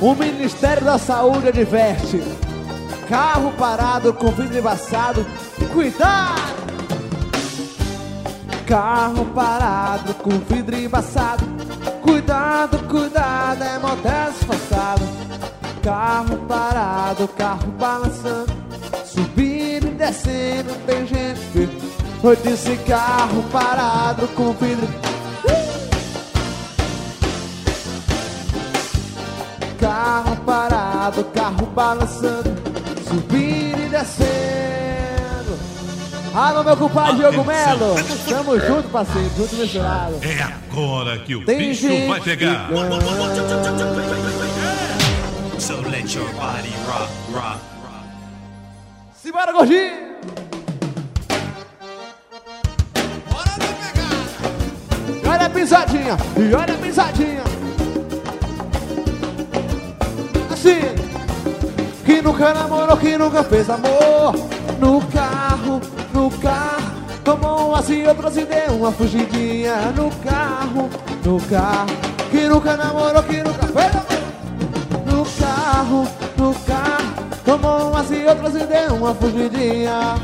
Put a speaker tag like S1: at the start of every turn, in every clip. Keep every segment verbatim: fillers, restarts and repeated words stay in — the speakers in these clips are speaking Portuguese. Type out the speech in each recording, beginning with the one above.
S1: O Ministério da Saúde adverte: carro parado com vidro embaçado, cuidado! Carro parado com vidro embaçado, cuidado, cuidado, é motel disfarçado. Carro parado, carro balançando, subindo e descendo, tem gente. Eu disse carro parado com vidro. Carro parado, carro balançando, subindo e descendo. Alô, meu compadre Diogo Melo, tamo junto, parceiro, junto misturado.
S2: É agora que o
S1: Tem
S2: bicho
S1: gente
S2: vai pegar.
S3: So let your body rock, rock, rock.
S1: Simbora, gordinho!
S4: Bora na pegada!
S1: E olha a pisadinha, e olha a pisadinha. Assim, que nunca namorou, que nunca fez amor. No carro, no carro, tomou umas e outras e deu uma fugidinha. No carro, no carro, que nunca namorou, que nunca fez amor. No carro, no carro, tomou umas e outras e deu uma fugidinha.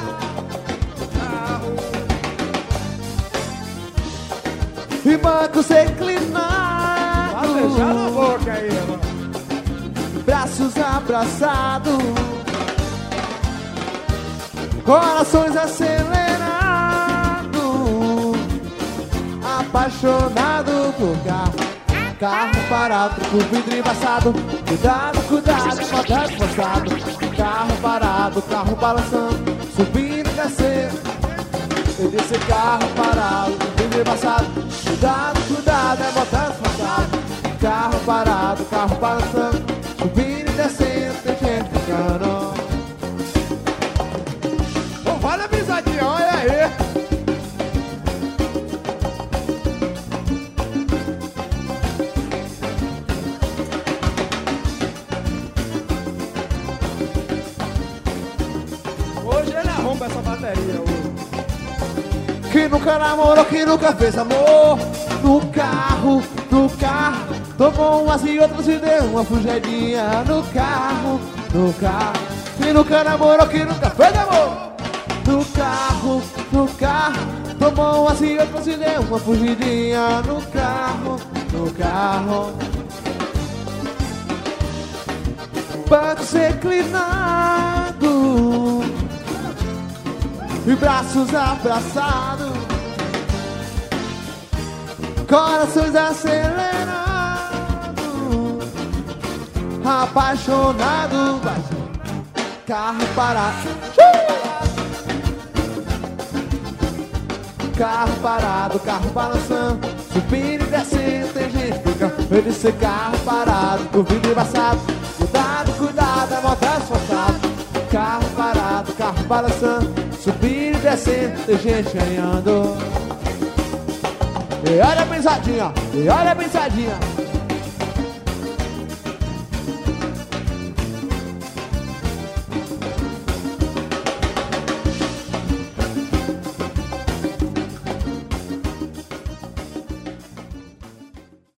S1: E banco sem inclinar.
S5: Vai beijar na boca aí, mano.
S1: Braços abraçados, corações acelerados, apaixonado por carro. Carro parado, com vidro embaçado, cuidado, cuidado, motel disfarçado. Carro parado, carro balançando, subindo e descendo. Eu disse carro parado, com vidro embaçado, cuidado, cuidado, é motel disfarçado. Carro parado, carro balançando, subindo e descendo, tem gente ficando.
S5: Ô, olha a pisadinha, olha aí. Hoje ele arromba essa bateria hoje.
S1: Que nunca namorou, que nunca fez amor. No carro, no carro, tomou umas e outras e deu uma fugidinha. No carro, no carro, que nunca namorou, que nunca fez amor. No carro, no carro, tomou umas e outras e deu uma fugidinha. No carro, no carro, banco inclinado e braços abraçados, corações acelerados, apaixonado. Carro parado, carro parado, carro balançando, subindo e descendo, tem gente ficando. Eu disse carro parado, com vidro embaçado, cuidado, cuidado, é motel disfarçado. Carro parado, carro balançando, subindo e descendo, tem gente ganhando. E olha a pensadinha, e olha a pensadinha.